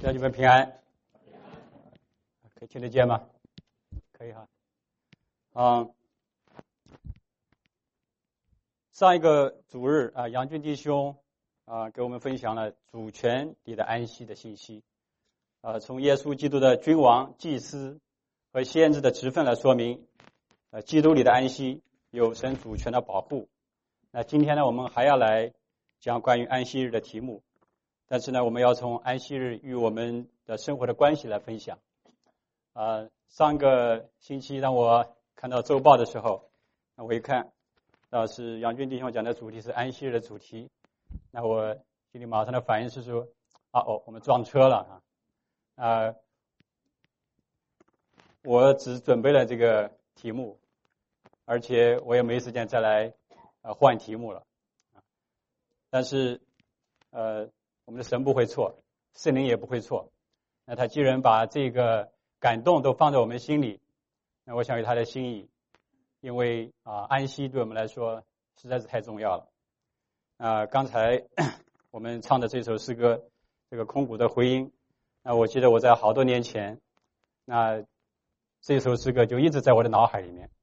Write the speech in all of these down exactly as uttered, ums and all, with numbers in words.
家你们平安，可以听得见吗？可以哈。嗯，上一个主日啊，杨军弟兄啊给我们分享了主权里的安息的信息。啊，从耶稣基督的君王、祭司和先知的职分来说明，呃，基督里的安息有神主权的保护。那今天呢，我们还要来讲关于安息日的题目。但是呢，我们要从安息日与我们的生活的关系来分享。呃，上个星期当我看到周报的时候，那我一看，那是杨军弟兄讲的主题是安息日的主题，那我心里马上的反应是说，啊哦，我们撞车了啊！啊，我只准备了这个题目，而且我也没时间再来呃换题目了。但是，呃。我们的神不会错，圣灵也不会错。那他既然把这个感动都放在我们心里，那我想有他的心意，因为啊、呃，安息对我们来说实在是太重要了。啊、呃，刚才我们唱的这首诗歌，这个空谷的回音，那我记得我在好多年前，那这首诗歌就一直在我的脑海里面。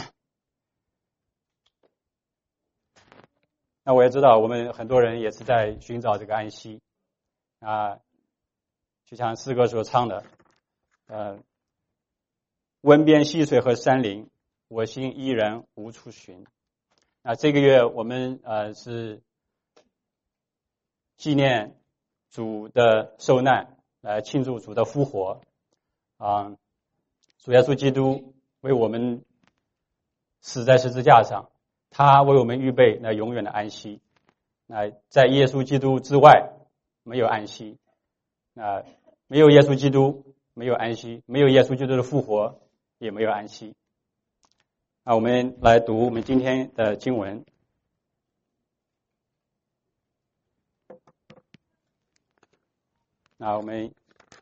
那我也知道，我们很多人也是在寻找这个安息啊，就像诗歌所唱的，呃，温边溪水和山林，我心依然无处寻。那这个月我们呃是纪念主的受难，来庆祝主的复活啊，主耶稣基督为我们死在十字架上。他为我们预备那永远的安息。那在耶稣基督之外没有安息。那没有耶稣基督没有安息，没有耶稣基督的复活也没有安息。那我们来读我们今天的经文。那我们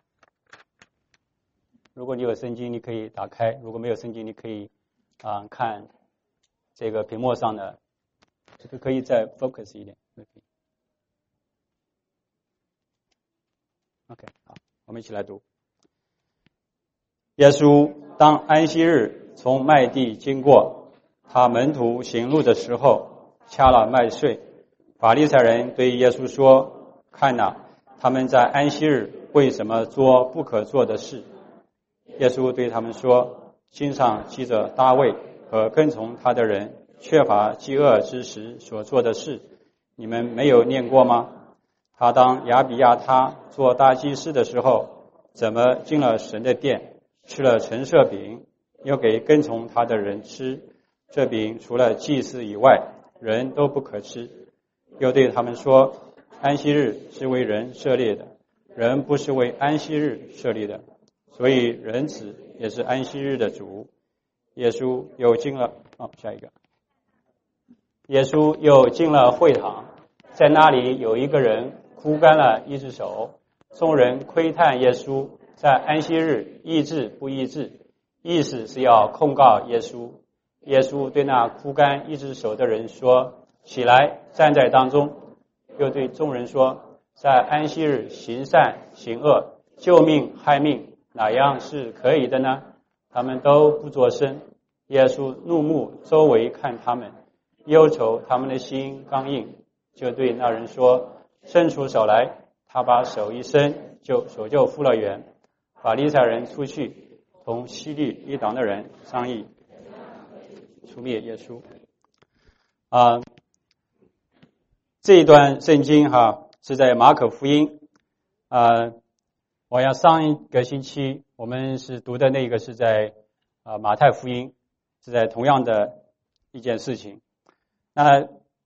如果你有圣经你可以打开，如果没有圣经你可以啊、呃、看这个屏幕上的，这个可以再 focus 一点。OK， 好，我们一起来读。耶稣当安息日从麦地经过，他门徒行路的时候，掐了麦穗。法利赛人对耶稣说：“看哪，他们在安息日为什么做不可做的事？”耶稣对他们说：“经上记着大卫和跟从他的人缺乏饥饿之时所做的事，你们没有念过吗？他当亚比亚他做大祭司的时候，怎么进了神的殿，吃了陈设饼，又给跟从他的人吃？这饼除了祭司以外，人都不可吃。又对他们说：安息日是为人设立的，人不是为安息日设立的，所以人子也是安息日的主。耶稣又进了，哦，下一个。耶稣又进了会堂，在那里有一个人枯干了一只手，众人窥探耶稣在安息日医治不医治，意思是要控告耶稣。耶稣对那枯干一只手的人说：起来，站在当中。又对众人说：在安息日行善行恶，救命害命，哪样是可以的呢？他们都不作声。耶稣怒目周围看他们，忧愁他们的心刚硬，就对那人说：伸出手来。他把手一伸，就手就复了原。法利赛人出去，同希律一党的人商议，除灭耶稣。啊、呃，这一段圣经哈是在马可福音。啊、呃，我要上一个星期我们是读的那个是在啊、呃、马太福音，是在同样的一件事情。那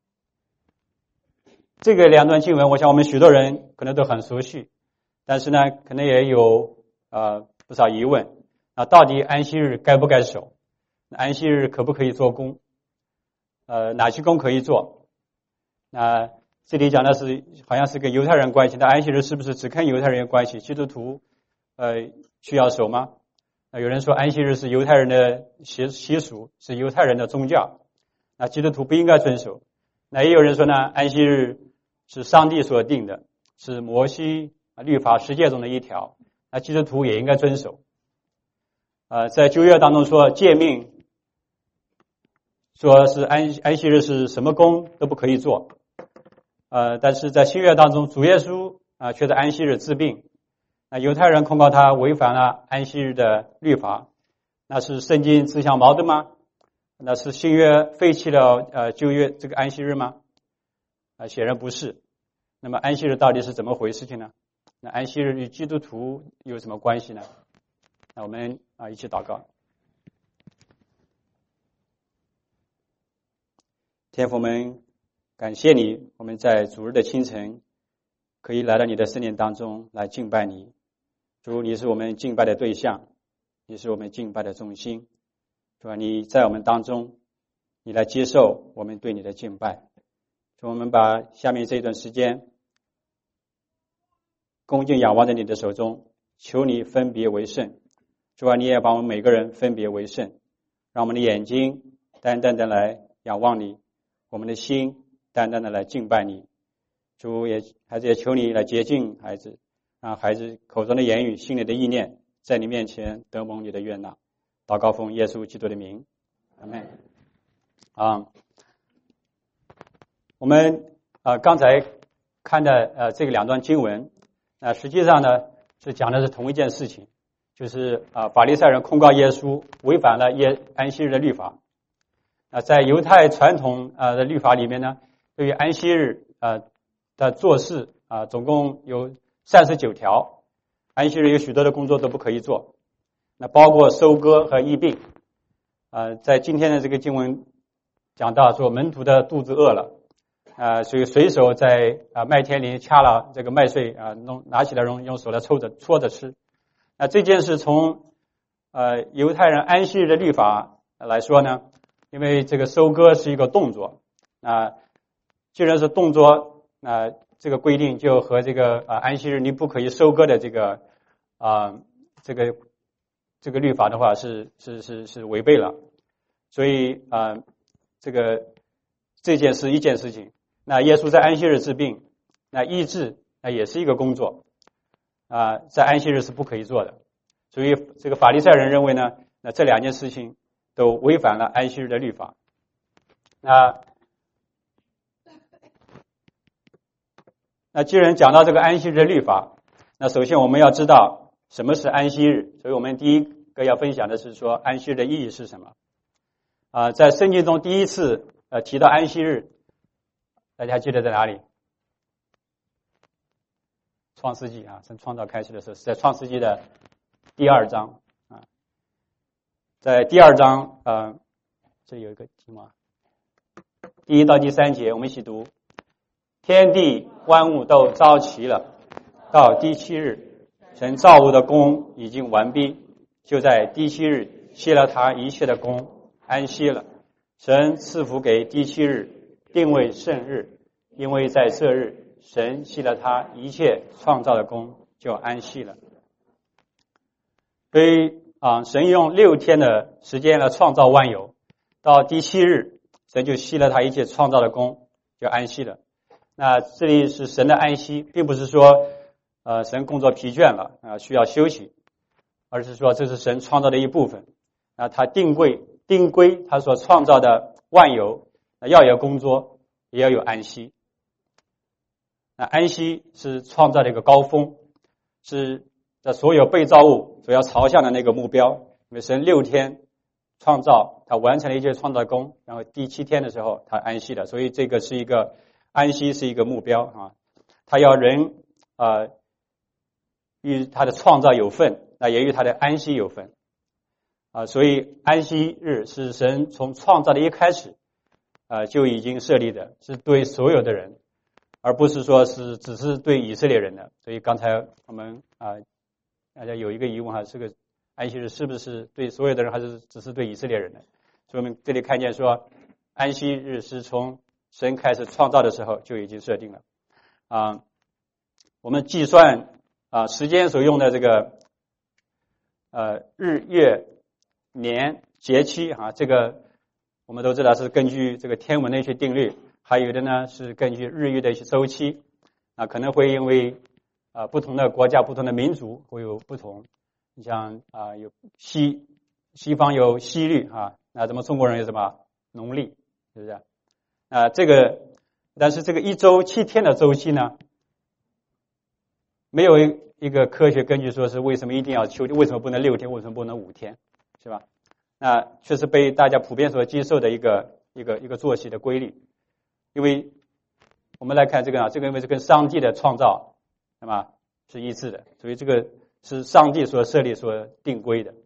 这个两段经文，我想我们许多人可能都很熟悉，但是呢，可能也有呃不少疑问。那到底安息日该不该守？安息日可不可以做工？呃，哪些工可以做？那这里讲的是好像是跟犹太人关系，那安息日是不是只跟犹太人有关系？基督徒呃需要守吗？那有人说安息日是犹太人的习习俗，是犹太人的宗教，那基督徒不应该遵守。那也有人说呢，安息日是上帝所定的，是摩西啊律法十诫中的一条，那基督徒也应该遵守。呃，在旧约当中说诫命，说是安安息日是什么工都不可以做。呃，但是在新约当中，主耶稣啊、呃、却在安息日治病。那犹太人控告他违反了安息日的律法，那是圣经自相矛盾吗？那是新约废弃了呃旧约这个安息日吗？啊、呃，显然不是。那么安息日到底是怎么回事情呢？那安息日与基督徒有什么关系呢？那我们啊、呃、一起祷告。天父们，感谢你，我们在主日的清晨可以来到你的圣殿当中来敬拜你。主，你是我们敬拜的对象，你是我们敬拜的中心。主啊，你在我们当中，你来接受我们对你的敬拜。主，我们把下面这一段时间恭敬仰望在你的手中，求你分别为圣。主啊，你也把我们每个人分别为圣，让我们的眼睛单单的来仰望你，我们的心单单的来敬拜你。主也孩子也求你来洁净孩子，让孩子口中的言语、心里的意念在你面前得蒙你的悦纳。祷告奉耶稣基督的名，阿们。啊，我们呃刚才看的呃这个两段经文，那、呃、实际上呢是讲的是同一件事情，就是啊、呃、法利赛人控告耶稣违反了耶安息日的律法。啊、呃，在犹太传统呃的律法里面呢，对于安息日呃的做事啊、呃，总共有三十九条。安息日有许多的工作都不可以做，那包括收割和疫病。呃，在今天的这个经文讲到说，门徒的肚子饿了，呃，所以随手在啊、呃、麦田里掐了这个麦穗啊、呃，弄拿起来用用手来抽着搓着吃。那这件事从呃犹太人安息日的律法来说呢，因为这个收割是一个动作，啊、呃，既然是动作，那、呃、这个规定就和这个啊、呃、安息日你不可以收割的这个啊、呃、这个这个律法的话是是是是违背了。所以啊、呃、这个这件事一件事情，那耶稣在安息日治病，那医治那也是一个工作啊、呃，在安息日是不可以做的。所以这个法利赛人认为呢，那这两件事情都违反了安息日的律法。那那既然讲到这个安息日的律法，那首先我们要知道什么是安息日。所以我们第一个要分享的是说安息日的意义是什么。啊、呃，在圣经中第一次呃提到安息日，大家记得在哪里？创世纪啊，从创造开始的时候是在创世纪的第二章啊，在第二章啊、呃，这有一个题目啊，第一到第三节我们一起读。天地万物都造齐了，到第七日，神造物的工已经完毕，就在第七日歇了他一切的工，安息了。神赐福给第七日，定为圣日，因为在这日，神歇了他一切创造的工，就安息了。所以啊，神用六天的时间来创造万有，到第七日，神就息了他一切创造的工，就安息了。那这里是神的安息，并不是说呃神工作疲倦了啊、呃、需要休息，而是说这是神创造的一部分啊，他定规定规他所创造的万有，要有工作，也要有安息。那安息是创造的一个高峰，是在所有被造物所要朝向的那个目标。因为神六天创造，他完成了一切创造工，然后第七天的时候他安息了，所以这个是一个安息是一个目标啊，他要人啊、呃、与他的创造有份，那也与他的安息有份啊，所以安息日是神从创造的一开始啊、呃、就已经设立的，是对所有的人，而不是说是只是对以色列人的。所以刚才我们啊、呃、大家有一个疑问哈，这个安息日是不是对所有的人，还是只是对以色列人的？所以我们这里看见说，安息日是从神开始创造的时候就已经设定了啊。我们计算啊时间所用的这个呃日月年节期啊，这个我们都知道是根据这个天文的一些定律，还有的呢是根据日月的一些周期啊，可能会因为啊不同的国家、不同的民族会有不同。你像啊有西西方有西历啊，那咱们中国人有什么农历，是不是？啊这个但是这个一周七天的周期呢，没有一个科学根据说是为什么一定要秋天，为什么不能六天，为什么不能五天，是吧？那确实被大家普遍所接受的一个一个一个作息的规律。因为我们来看这个啊，这个因为是跟上帝的创造那么是一致的，所以这个是上帝所设立所定规的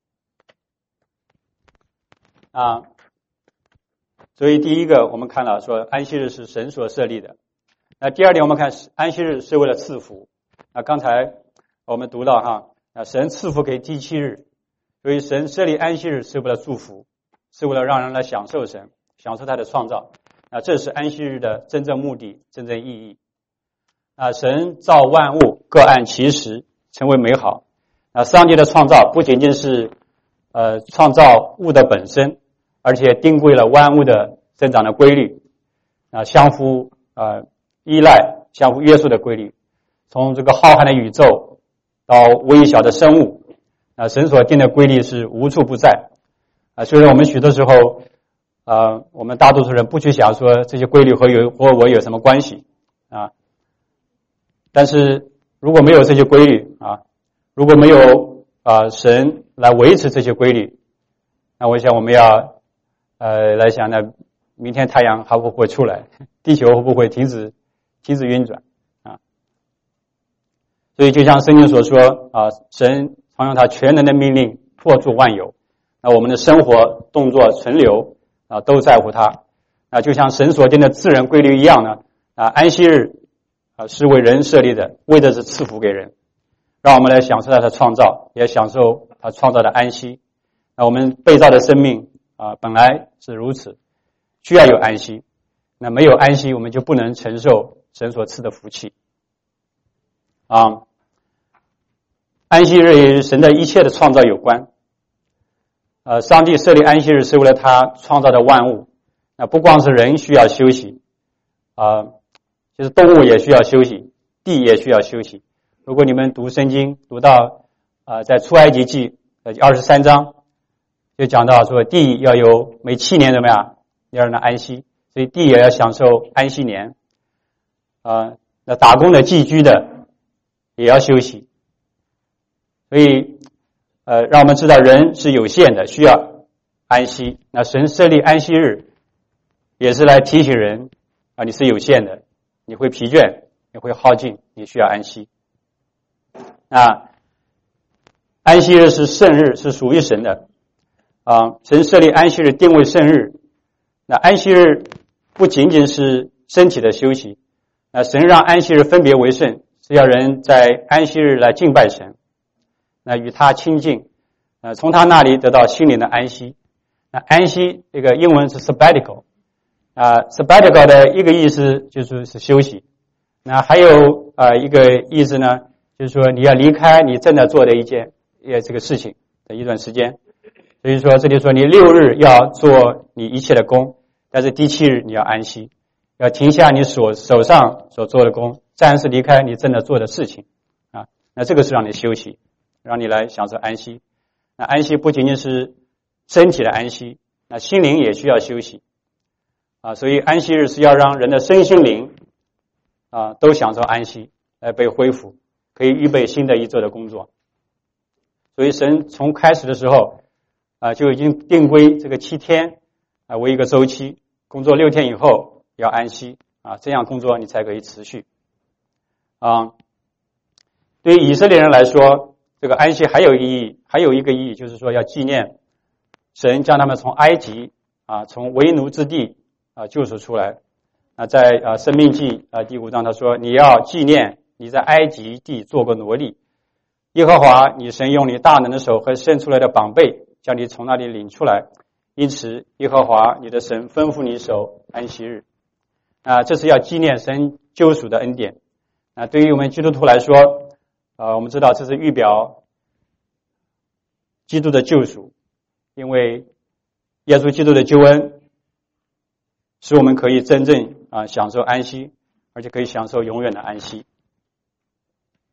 啊。所以第一个我们看了说安息日是神所设立的。那第二点我们看安息日是为了赐福。那刚才我们读到哈，啊神赐福给第七日，所以神设立安息日是为了祝福，是为了让人来享受神，享受他的创造。啊，这是安息日的真正目的、真正意义。啊，神造万物各按其时，成为美好。啊，上帝的创造不仅仅是呃创造物的本身，而且定规了万物的生长的规律，啊，相互呃依赖、相互约束的规律。从这个浩瀚的宇宙到微小的生物，啊，神所定的规律是无处不在。啊，虽然我们许多时候，啊，我们大多数人不去想说这些规律和有和我有什么关系啊，但是如果没有这些规律啊，如果没有啊神来维持这些规律，那我想我们要呃来想呢，明天太阳还会不会出来，地球会不会停止停止运转啊？所以就像圣经所说啊，神常用他全能的命令破除万有，那我们的生活、动作、存留啊都在乎他。那就像神所定的自然规律一样呢，啊安息日啊是为人设立的，为的是赐福给人，让我们来享受他的创造，也享受他创造的安息。那我们被造的生命啊本来是如此，需要有安息。那没有安息，我们就不能承受神所赐的福气啊。安息日与神的一切的创造有关。呃，上帝设立安息日是为了他创造的万物。那不光是人需要休息啊、呃，就是动物也需要休息，地也需要休息。如果你们读圣经读到啊、呃，在出埃及记呃二十三章就讲到说地要有每七年怎么样要让它安息，所以地也要享受安息年啊、呃。那打工的寄居的也要休息。所以，呃，让我们知道人是有限的，需要安息。那神设立安息日，也是来提醒人啊，你是有限的，你会疲倦，你会耗尽，你需要安息。那安息日是圣日，是属于神的啊。神设立安息日，定为圣日。那安息日不仅仅是身体的休息，那神让安息日分别为圣，是要人在安息日来敬拜神。那与他亲近，呃，从他那里得到心灵的安息。那安息这个英文是 sabbatical， 啊 ，sabbatical 的一个意思就是是休息。那还有啊、呃、一个意思呢，就是说你要离开你正在做的一件呃这个事情的一段时间。所以说这里说你六日要做你一切的工，但是第七日你要安息，要停下你所手上所做的工，暂时离开你正在做的事情啊。那这个是让你休息。让你来享受安息。那安息不仅仅是身体的安息，那心灵也需要休息啊。所以安息日是要让人的身心灵啊都享受安息，来被恢复，可以预备新的一周的工作。所以神从开始的时候啊就已经定规这个七天啊为一个周期，工作六天以后要安息啊，这样工作你才可以持续啊。对于以色列人来说，这个安息还有意义，还有一个意义就是说要纪念神将他们从埃及啊，从为奴之地啊救赎出来。那在啊申命记啊第五章他说，你要纪念你在埃及地做过奴隶，耶和华你神用你大能的手和伸出来的膀臂将你从那里领出来，因此耶和华你的神吩咐你守安息日啊，这是要纪念神救赎的恩典。那对于我们基督徒来说，呃，我们知道这是预表基督的救赎，因为耶稣基督的救恩使我们可以真正啊、呃、享受安息，而且可以享受永远的安息。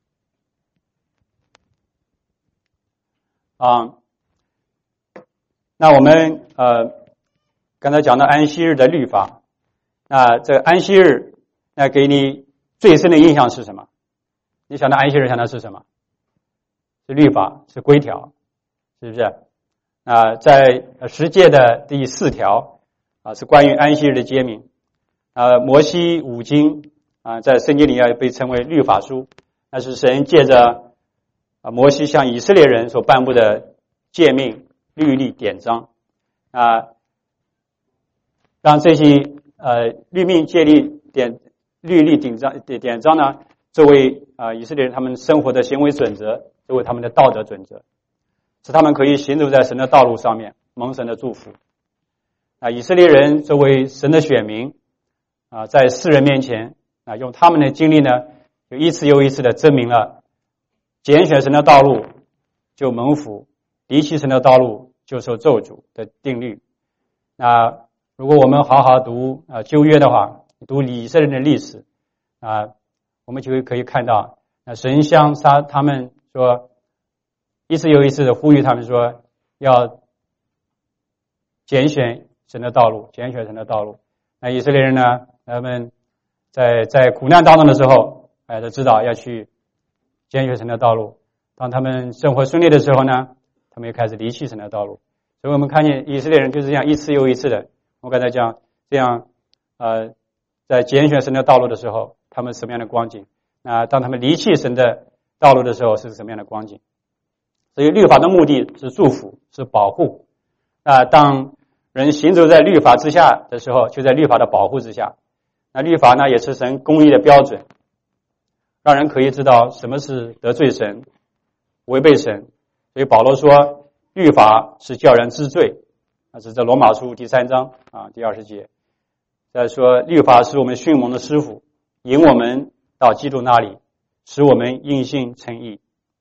啊。那我们呃刚才讲到安息日的律法，那这个安息日，那给你最深的印象是什么？你想到安息日想到是什么？是律法，是规条，是不是？啊，在十诫的第四条啊，是关于安息日的诫命。啊，摩西五经啊，在圣经里要被称为律法书，那是神借着啊摩西向以色列人所颁布的诫命、律例、典章啊，让这些呃律命、诫例、典律例、典章、典章呢，作为啊以色列人他们生活的行为准则，作为他们的道德准则，使他们可以行走在神的道路上面，蒙神的祝福。啊，以色列人作为神的选民啊，在世人面前啊，用他们的经历呢，就一次又一次的证明了拣选神的道路就蒙福，离弃神的道路就受咒诅的定律。那如果我们好好读啊旧约的话，读以色列人的历史啊，我们就会可以看到，那神向他他们说，一次又一次的呼吁他们说，要拣选神的道路，拣选神的道路。那以色列人呢，他们在在苦难当中的时候，哎，都知道要去拣选神的道路。当他们生活顺利的时候呢，他们又开始离弃神的道路。所以我们看见以色列人就是这样一次又一次的，我刚才讲这样，呃，在拣选神的道路的时候，他们什么样的光景？那当他们离弃神的道路的时候，是什么样的光景？所以律法的目的是祝福，是保护。那当人行走在律法之下的时候，就在律法的保护之下。那律法呢，也是神公义的标准，让人可以知道什么是得罪神、违背神。所以保罗说，律法是叫人知罪，那是在罗马书第三章啊第二十节。再说，律法是我们训蒙的师傅，引我们到基督那里，使我们因信称义。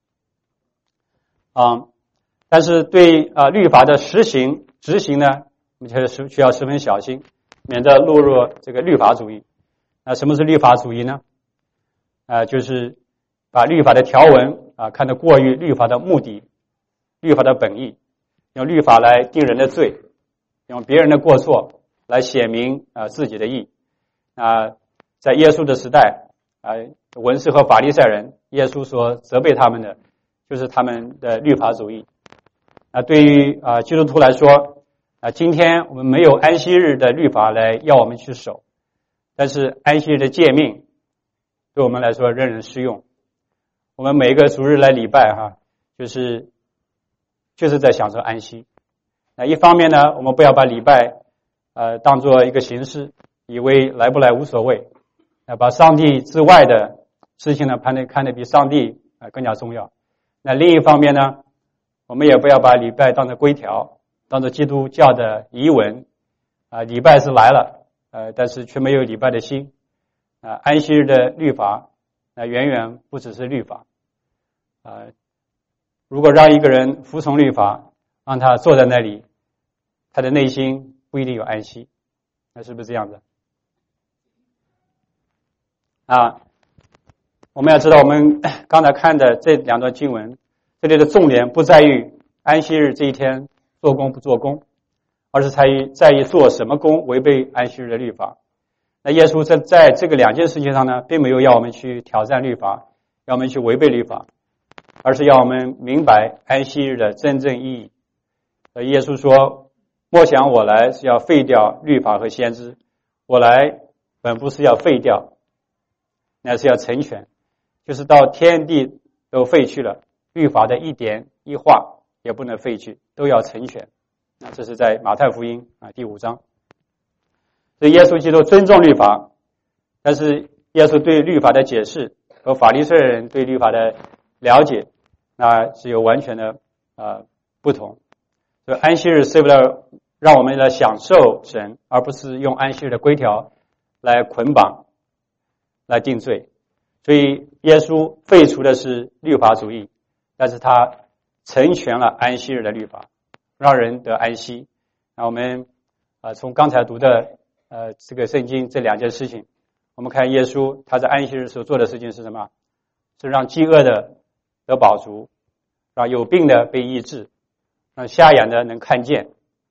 啊，但是对啊律法的实行执行呢，我们就是需要十分小心，免得落入这个律法主义。那什么是律法主义呢？啊，就是把律法的条文啊看得过于律法的目的、律法的本意，用律法来定人的罪，用别人的过错来显明啊自己的义。啊，在耶稣的时代啊，文士和法利赛人，耶稣所责备他们的就是他们的律法主义。啊，对于啊基督徒来说，啊，今天我们没有安息日的律法来要我们去守，但是安息日的诫命对我们来说仍然适用。我们每一个主日来礼拜哈，就是就是在享受安息。那一方面呢，我们不要把礼拜呃当做一个形式，以为来不来无所谓，啊，把上帝之外的事情呢看得看得比上帝啊更加重要。那另一方面呢，我们也不要把礼拜当成规条，当做基督教的仪文啊，礼拜是来了，呃，但是却没有礼拜的心啊。安息日的律法那远远不只是律法啊。如果让一个人服从律法，让他坐在那里，他的内心不一定有安息，那是不是这样子啊？我们要知道，我们刚才看的这两段经文，这里的重点不在于安息日这一天做工不做工，而是在于在于做什么工违背安息日的律法。那耶稣在在这个两件事情上呢，并没有要我们去挑战律法，要我们去违背律法，而是要我们明白安息日的真正意义。耶稣说，莫想我来是要废掉律法和先知，我来本不是要废掉，乃是要成全，就是到天地都废去了，律法的一点一画也不能废去，都要成全。那这是在马太福音啊第五章。所以耶稣基督尊重律法，但是耶稣对律法的解释和法利赛人对律法的了解，那是有完全的呃不同。所以安息日是为了让我们来享受神，而不是用安息日的规条来捆绑、来定罪。所以耶稣废除的是律法主义，但是他成全了安息日的律法，让人得安息。那我们啊、呃、从刚才读的呃这个圣经这两件事情，我们看耶稣他在安息日所做的事情是什么？是让饥饿的得饱足，让有病的被医治， 让瞎眼的能看见，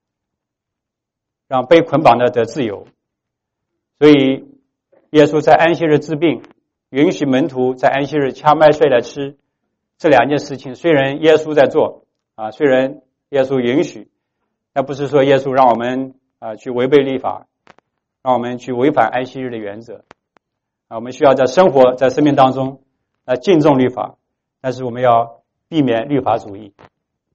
让被捆绑的得自由。所以耶稣在安息日治病，允许门徒在安息日掐麦穗来吃，这两件事情虽然耶稣在做啊，虽然耶稣允许，但不是说耶稣让我们啊去违背律法，让我们去违反安息日的原则啊。我们需要在生活在生命当中来敬重律法，但是我们要避免律法主义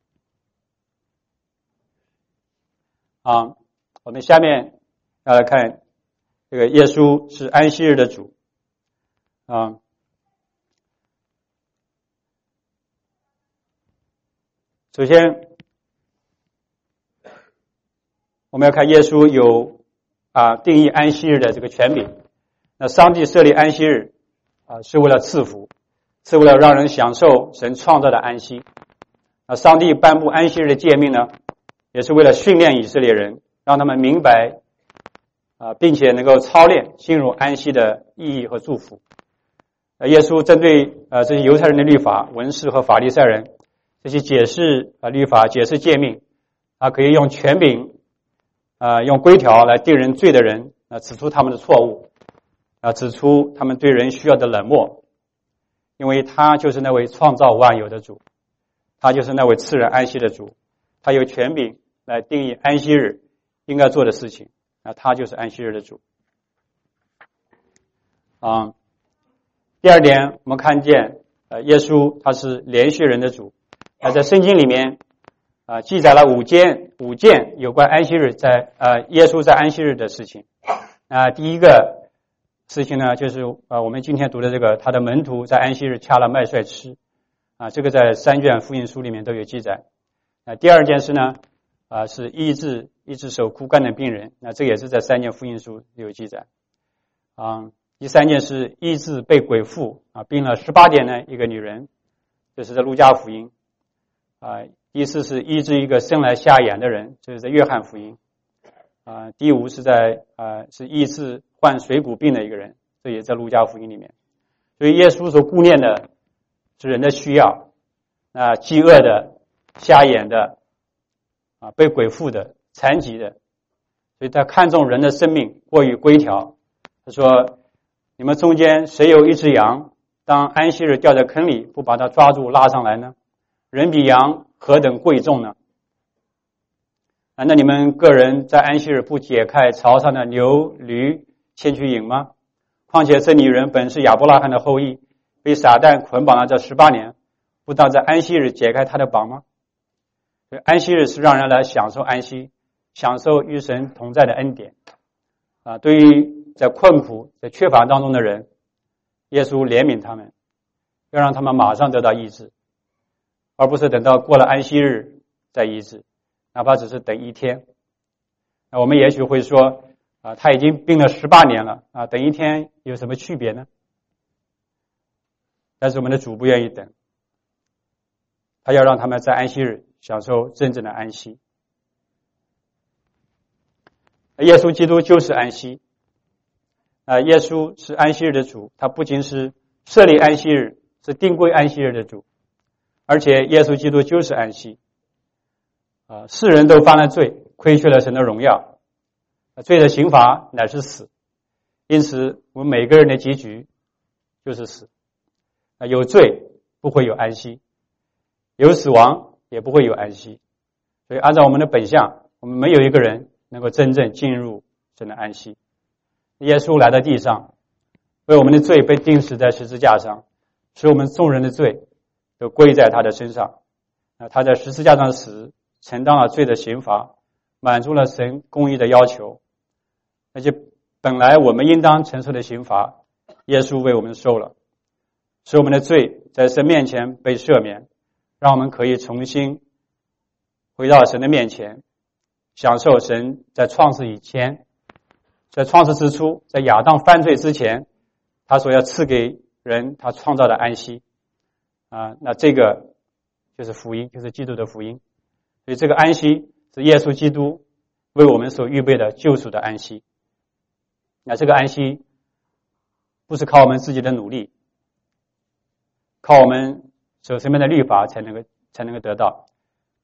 啊。我们下面要来看这个耶稣是安息日的主啊。首先我们要看耶稣有啊定义安息日的这个权柄。那上帝设立安息日啊是为了赐福，是为了让人享受神创造的安息。那上帝颁布安息日的诫命呢，也是为了训练以色列人，让他们明白啊，并且能够操练进入安息的意义和祝福。耶稣针对呃这些犹太人的律法、文士和法利赛人这些解释啊律法、解释诫命，啊可以用权柄啊用规条来定人罪的人啊指出他们的错误，啊指出他们对人需要的冷漠，因为他就是那位创造万有的主，他就是那位赐人安息的主，他有权柄来定义安息日应该做的事情。那他就是安息日的主啊。第二点，我们看见呃，耶稣他是连续人的主。那在圣经里面啊，记载了五件五件有关安息日在呃耶稣在安息日的事情。啊，第一个事情呢，就是呃我们今天读的这个，他的门徒在安息日掐了麦穗吃啊，这个在三卷福音书里面都有记载。那第二件事呢，啊是医治医治手枯干的病人，那这也是在三卷福音书有记载啊。第三件是医治被鬼附啊病了十八年的一个女人，这是在路加福音啊。第四是医治一个生来瞎眼的人，这是在约翰福音啊。第五是在啊是医治患水谷病的一个人，这也在路加福音里面。所以耶稣所顾念的是人的需要啊，饥饿的、瞎眼的啊、被鬼附的、残疾的，所以他看重人的生命过于规条。他说，你们中间谁有一只羊，当安息日掉在坑里，不把它抓住拉上来呢？人比羊何等贵重呢？难道你们个人在安息日不解开槽上的牛驴牵去饮吗？况且这女人本是亚伯拉罕的后裔，被撒旦捆绑了这十八年，不当在安息日解开他的绑吗？安息日是让人来享受安息，享受与神同在的恩典啊。对于在困苦在缺乏当中的人，耶稣怜悯他们，要让他们马上得到医治，而不是等到过了安息日再医治，哪怕只是等一天。那我们也许会说啊，他已经病了十八年了啊，等一天有什么区别呢？但是我们的主不愿意等，他要让他们在安息日享受真正的安息。耶稣基督就是安息啊，耶稣是安息日的主，他不仅是设立安息日，是定规安息日的主，而且耶稣基督就是安息啊。世人都犯了罪，亏缺了神的荣耀，罪的刑罚乃是死，因此我们每个人的结局就是死啊。有罪不会有安息，有死亡也不会有安息，所以按照我们的本相，我们没有一个人能够真正进入神的安息。耶稣来到地上，为我们的罪被钉死在十字架上，使我们众人的罪都归在他的身上。他在十字架上死，承担了罪的刑罚，满足了神公义的要求。那些本来我们应当承受的刑罚，耶稣为我们受了，使我们的罪在神面前被赦免，让我们可以重新回到神的面前，享受神在创世以前，在创世之初，在亚当犯罪之前，他所要赐给人他创造的安息啊。那这个就是福音，就是基督的福音。所以这个安息是耶稣基督为我们所预备的救赎的安息。那这个安息不是靠我们自己的努力，靠我们守神的律法才能够才能够得到。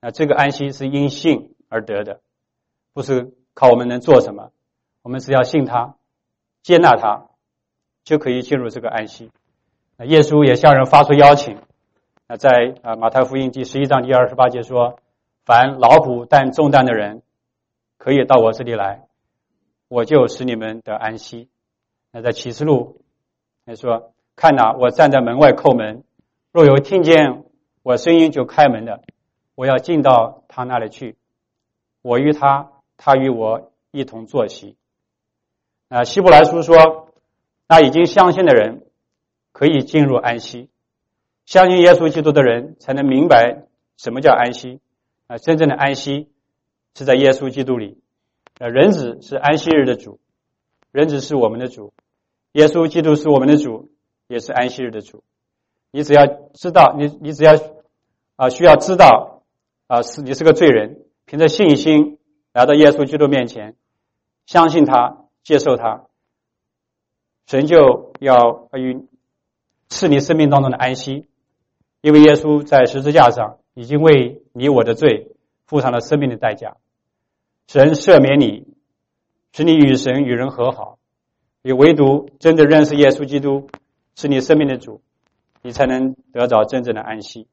那这个安息是因信而得的，不是靠我们能做什么，我们只要信他，接纳他，就可以进入这个安息。那耶稣也向人发出邀请，那在啊马太福音第十一章第二十八节说，凡劳苦担重担的人，可以到我这里来，我就使你们得安息。那在启示录他说，看哪，我站在门外叩门，若有听见我声音就开门的，我要进到他那里去，我与他，他与我一同坐席。啊，希伯来书说，那已经相信的人可以进入安息，相信耶稣基督的人才能明白什么叫安息。啊，真正的安息是在耶稣基督里。啊，人子是安息日的主，人子是我们的主，耶稣基督是我们的主，也是安息日的主。你只要知道，你你只要啊需要知道啊是你是个罪人，凭着信心来到耶稣基督面前，相信他，接受他，神就要与赐你生命当中的安息。因为耶稣在十字架上已经为你我的罪付上了生命的代价，神赦免你，使你与神与人和好。也唯独真的认识耶稣基督是你生命的主，你才能得着真正的安息。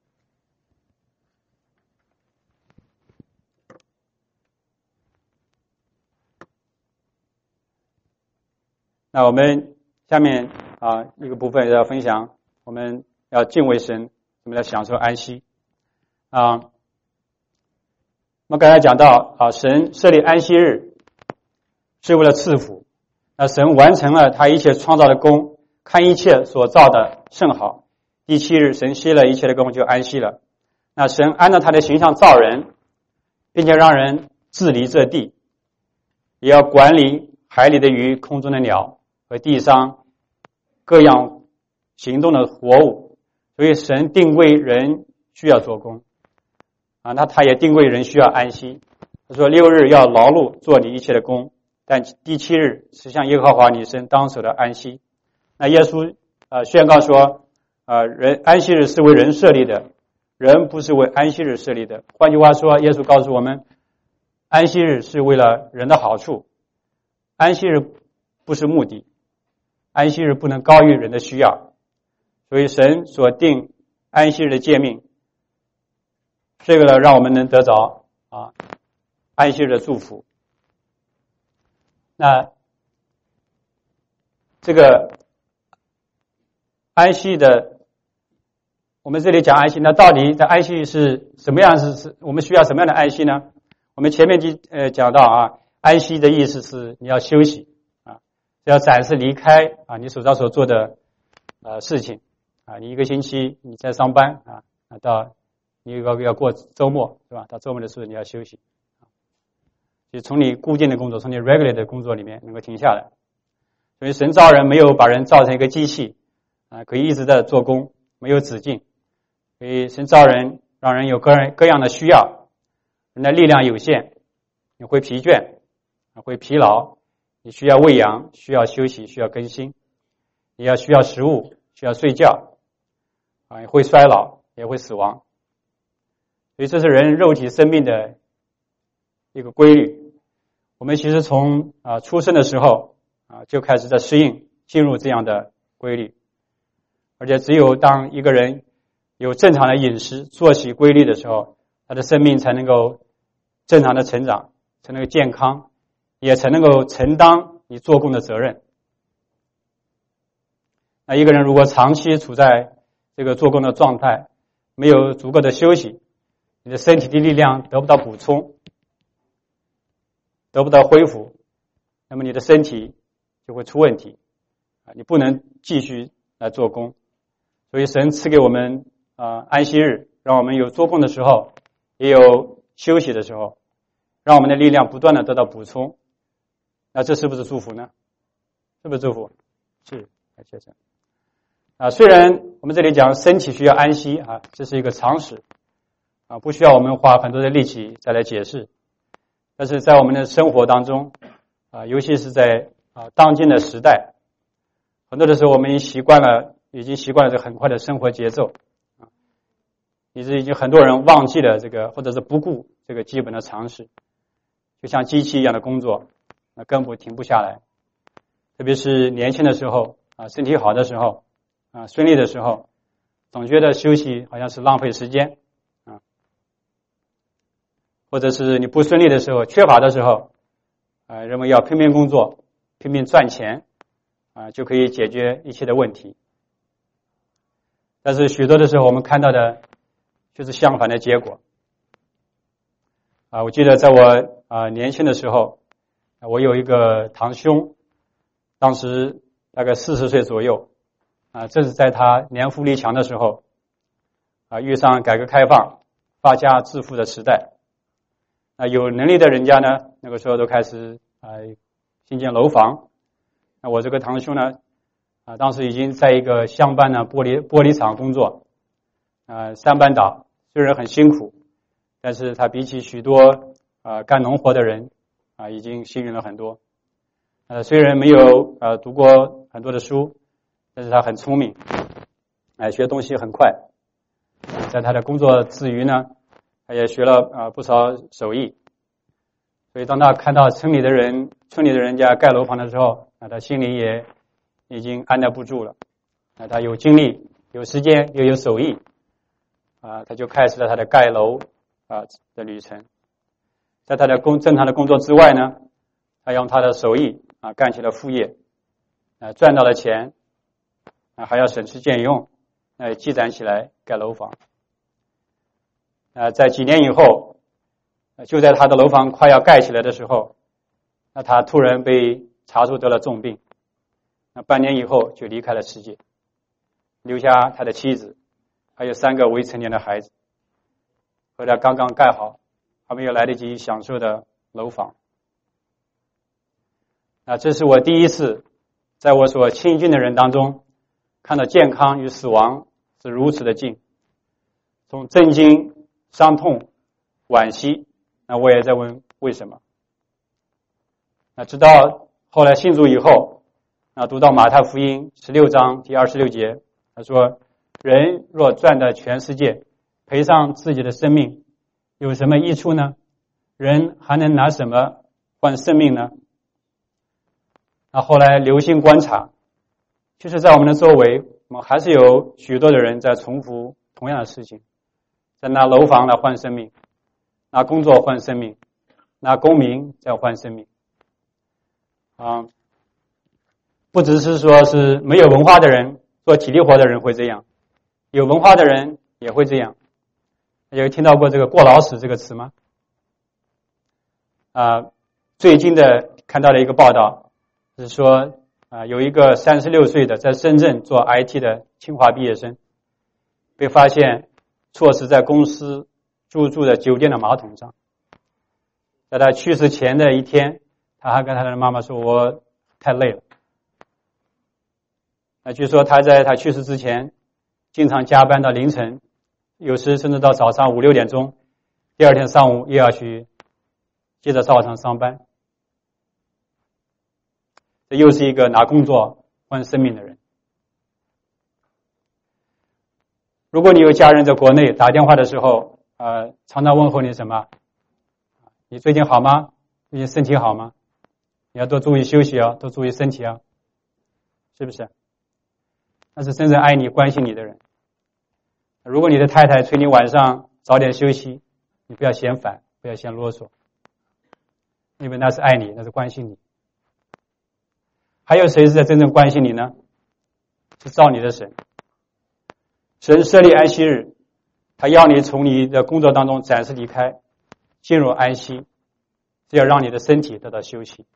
那我们下面啊一个部分要分享，我们要敬畏神，我们来享受安息啊。我们刚才讲到啊，神设立安息日是为了赐福，那神完成了他一切创造的功，看一切所造的甚好。第七日神歇了一切的功，就安息了。那神按照他的形象造人，并且让人治理这地，也要管理海里的鱼、空中的鸟和地上各样行动的活物。所以神定规人需要做工啊，那他也定规人需要安息。他说六日要劳碌做你一切的工，但第七日是向耶和华你神当守的安息。那耶稣呃宣告说，呃人安息日是为人设立的，人不是为安息日设立的。换句话说，耶稣告诉我们，安息日是为了人的好处，安息日不是目的，安息日不能高于人的需要。所以神所定安息日的诫命，是为了让我们能得着啊安息日的祝福。那这个安息的，我们这里讲安息，那到底的安息是什么样？是是我们需要什么样的安息呢？我们前面就呃讲到啊，安息的意思是你要休息啊，要暂时离开啊你手上所做的呃事情啊，你一个星期你在上班啊，啊到你要要过周末是吧？到周末的时候你要休息，就从你固定的工作，从你 regular 的工作里面能够停下来。所以神造人没有把人造成一个机器啊，可以一直在做工，没有止境。所以神造人让人有各人各样的需要，人的力量有限，你会疲倦，会疲劳，你需要喂养，需要休息，需要更新，你要需要食物，需要睡觉啊，也会衰老，也会死亡。所以这是人肉体生命的一个规律。我们其实从啊出生的时候啊就开始在适应进入这样的规律，而且只有当一个人有正常的饮食作息规律的时候，他的生命才能够正常的成长，才能够健康，也才能够承担你做工的责任。那一个人如果长期处在这个做工的状态，没有足够的休息，你的身体的力量得不到补充，得不到恢复，那么你的身体就会出问题啊，你不能继续来做工。所以神赐给我们啊安息日，让我们有做工的时候，也有休息的时候，让我们的力量不断的得到补充。那这是不是祝福呢？是不是祝福？是，谢谢。啊，虽然我们这里讲身体需要安息啊，这是一个常识啊，不需要我们花很多的力气再来解释。但是在我们的生活当中啊，尤其是在啊当今的时代，很多的时候我们已经习惯了，已经习惯了这很快的生活节奏啊。 以致已经很多人忘记了这个，或者是不顾这个基本的常识，就像机器一样的工作，那根本停不下来。特别是年轻的时候啊，身体好的时候啊，顺利的时候，总觉得休息好像是浪费时间啊，或者是你不顺利的时候，缺乏的时候啊，认为要拼命工作，拼命赚钱啊，就可以解决一切的问题。但是许多的时候，我们看到的却是相反的结果。啊，我记得在我啊年轻的时候，我有一个堂兄，当时大概四十岁左右，啊，这是在他年富力强的时候，啊，遇上改革开放、发家致富的时代。啊，有能力的人家呢，那个时候都开始啊新建楼房。那我这个堂兄呢，啊，当时已经在一个乡办呢玻璃玻璃厂工作，啊，三班倒，虽然很辛苦，但是他比起许多啊干农活的人啊，已经幸运了很多。呃，虽然没有呃读过很多的书，但是他很聪明，哎，学东西很快。在他的工作之余呢，他也学了啊、呃、不少手艺。所以当他看到村里的人、村里的人家盖楼房的时候，啊，他心里也已经按捺不住了。啊，他有精力、有时间，又有手艺，啊，他就开始了他的盖楼啊的旅程。在他的工正常的工作之外呢，他用他的手艺啊干起了副业，啊赚到了钱，啊还要省吃俭用，啊积攒起来盖楼房。啊，在几年以后，就在他的楼房快要盖起来的时候，那他突然被查出得了重病，那半年以后就离开了世界，留下他的妻子，还有三个未成年的孩子，和他刚刚盖好，还没有来得及享受的楼房。那这是我第一次在我所亲近的人当中看到健康与死亡是如此的近，从震惊、伤痛、惋惜，那我也在问为什么。那直到后来信主以后，那读到马太福音十六章第二十六节，他说：人若赚得全世界，赔上自己的生命，有什么益处呢？人还能拿什么换生命呢？那后来留心观察，其实在我们的周围，我们还是有许多的人在重复同样的事情，在拿楼房来换生命，拿工作换生命，拿功名再换生命。啊，不只是说是没有文化的人做体力活的人会这样，有文化的人也会这样。有听到过这个过劳死这个词吗？啊，最近的看到了一个报道，是说啊，有一个三十六岁的在深圳做 I T 的清华毕业生，被发现猝死在公司入住的酒店的马桶上。在他去世前的一天，他还跟他的妈妈说：“我太累了。”那据说他在他去世之前，经常加班到凌晨，有时甚至到早上五六点钟，第二天上午又要去接着照常上班。这又是一个拿工作换生命的人。如果你有家人在国内打电话的时候，呃，常常问候你什么？你最近好吗？最近身体好吗？你要多注意休息啊，多注意身体啊，是不是？那是真正爱你、关心你的人。如果你的太太催你晚上早点休息，你不要嫌烦，不要嫌啰嗦，因为那是爱你，那是关心你。还有谁是在真正关心你呢？是造你的神。神设立安息日，他要你从你的工作当中暂时离开，进入安息，是要让你的身体得到休息。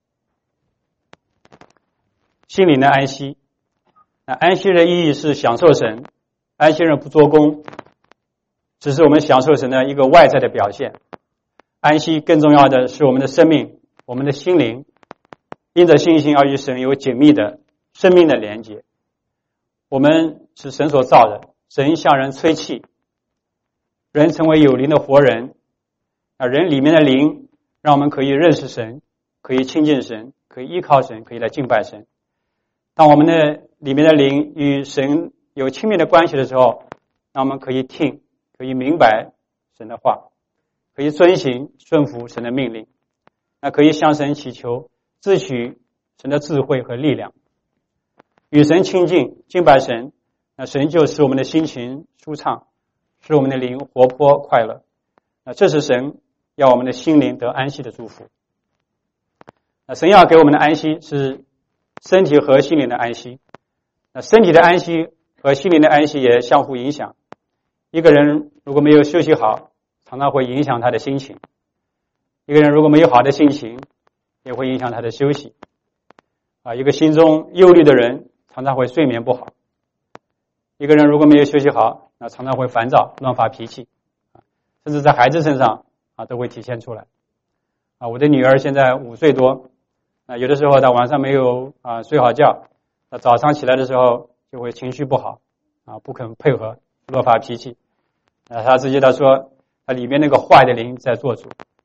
心灵的安息，那安息日的意义是享受神，安息日不做工，只是我们享受神的一个外在的表现。安息更重要的是我们的生命，我们的心灵因着信心而与神有紧密的生命的连接。我们是神所造的，神向人吹气，人成为有灵的活人，啊，人里面的灵让我们可以认识神，可以亲近神，可以依靠神，可以来敬拜神。当我们的里面的灵与神有亲密的关系的时候，那我们可以听， 可以明白神的话，可以遵行顺服神的命令，那可以向神祈求自取神的智慧和力量，与神亲近敬拜神，那神就使我们的心情舒畅，使我们的灵活泼快乐，那这是神要我们的心灵得安息的祝福。那神要给我们的安息是身体和心灵的安息，那身体的安息和心灵的安息也相互影响。一个人如果没有休息好，常常会影响他的心情；一个人如果没有好的心情，也会影响他的休息。啊，一个心中忧虑的人，常常会睡眠不好；一个人如果没有休息好，那常常会烦躁、乱发脾气，甚至在孩子身上啊都会体现出来。啊，我的女儿现在五岁多，啊，有的时候她晚上没有啊睡好觉，那早上起来的时候就会情绪不好，啊，不肯配合，乱发脾气。啊，她直接她说，她里面那个坏的灵在做主。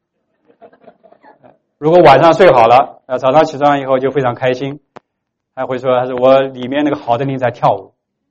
如果晚上睡好了，啊，早上起床以后就非常开心，还会说，还是我里面那个好的灵在跳舞。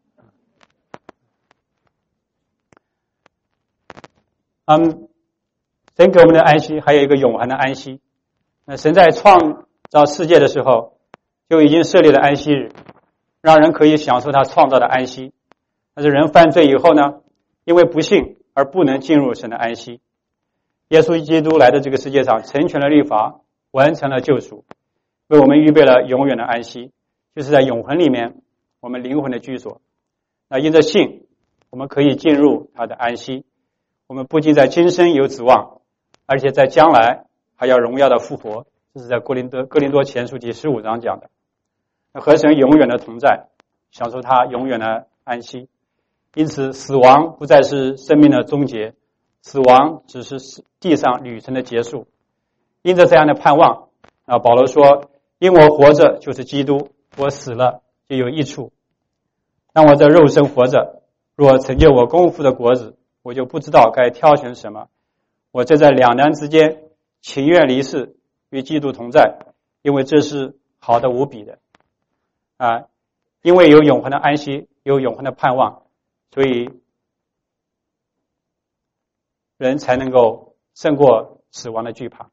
嗯，神给我们的安息还有一个永恒的安息。那神在创造世界的时候就已经设立了安息日，让人可以享受他创造的安息。但是人犯罪以后呢，因为不信而不能进入神的安息。耶稣基督来到这个世界上，成全了律法，完成了救赎，为我们预备了永远的安息，就是在永恒里面我们灵魂的居所。那因着信，我们可以进入他的安息。我们不仅在今生有指望，而且在将来还要荣耀的复活。这是在哥林多哥林多前书第十五章讲的。和神永远的同在，享受他永远的安息。因此死亡不再是生命的终结，死亡只是地上旅程的结束。因着这样的盼望，啊，保罗说，因我活着就是基督，我死了就有益处。当我在肉身活着，若成就我功夫的果子，我就不知道该挑选什么。我这在两难之间，情愿离世与基督同在，因为这是好的无比的。啊，因为有永恒的安息，有永恒的盼望，所以人才能够胜过死亡的惧怕。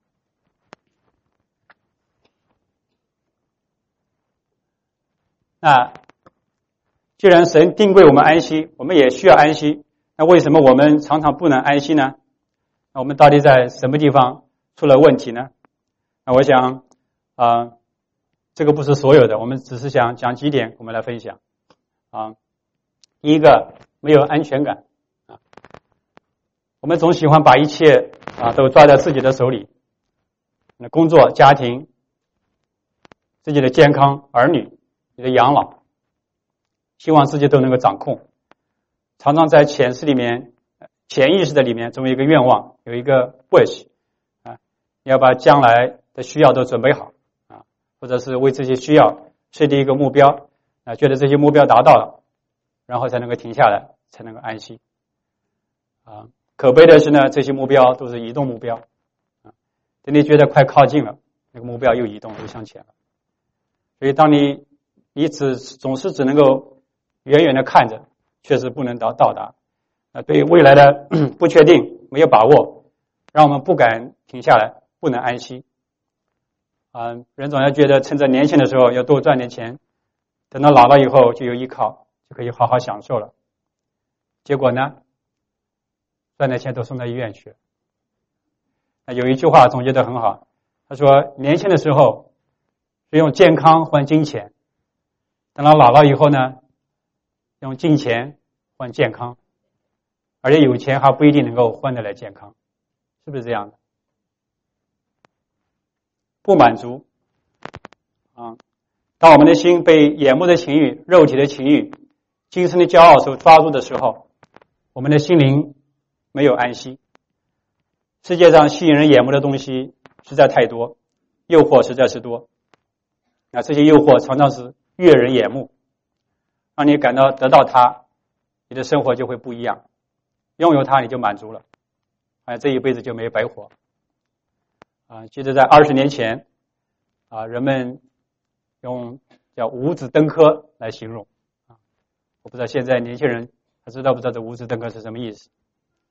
那既然神定规我们安息，我们也需要安息，那为什么我们常常不能安息呢？那我们到底在什么地方出了问题呢？那我想啊、呃，这个不是所有的，我们只是想讲几点，我们来分享啊。第一个，没有安全感啊，我们总喜欢把一切啊都抓在自己的手里，那工作、家庭、自己的健康、儿女、你的养老，希望自己都能够掌控。常常在潜意识里面、潜意识的里面，总有一个愿望，有一个 wish 啊，你要把将来的需要都准备好啊，或者是为这些需要设定一个目标啊，觉得这些目标达到了，然后才能够停下来，才能够安息啊。可悲的是呢，这些目标都是移动目标啊，等你觉得快靠近了，那个目标又移动又向前了。所以当你你只总是只能够远远的看着，确实不能到到达。啊，对未来的不确定没有把握，让我们不敢停下来，不能安息。啊，人总要觉得趁着年轻的时候要多赚点钱，等到老了以后就有依靠，就可以好好享受了。结果呢，赚的钱都送到医院去了。啊，有一句话总结得很好，他说年轻的时候是用健康换金钱，等到老了以后呢，用金钱换健康，而且有钱还不一定能够换得来健康，是不是这样的？不满足啊！当我们的心被眼目的情欲、肉体的情欲、今生的骄傲所抓住的时候，我们的心灵没有安息。世界上吸引人眼目的东西实在太多，诱惑实在是多。啊，这些诱惑常常是悦人眼目，让你感到得到它，你的生活就会不一样。拥有它你就满足了，啊，这一辈子就没白活。啊，记得在二十年前，啊，人们用叫五子登科来形容，啊，我不知道现在年轻人他知道不知道这五子登科是什么意思？